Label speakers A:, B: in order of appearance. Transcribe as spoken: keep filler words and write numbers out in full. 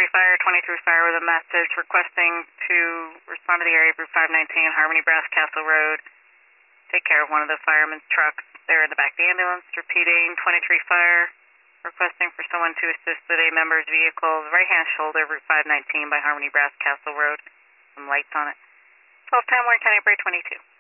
A: Fire, twenty-three Fire with a message requesting to respond to the area of Route five nineteen, Harmony Brass Castle Road. Take care of one of the fireman's trucks there in the back of the ambulance. Repeating, twenty-three Fire, requesting for someone to assist with a member's vehicle, right-hand shoulder, Route five nineteen by Harmony Brass Castle Road. Some lights on it. twelve ten, Warren County Bridge twenty-two.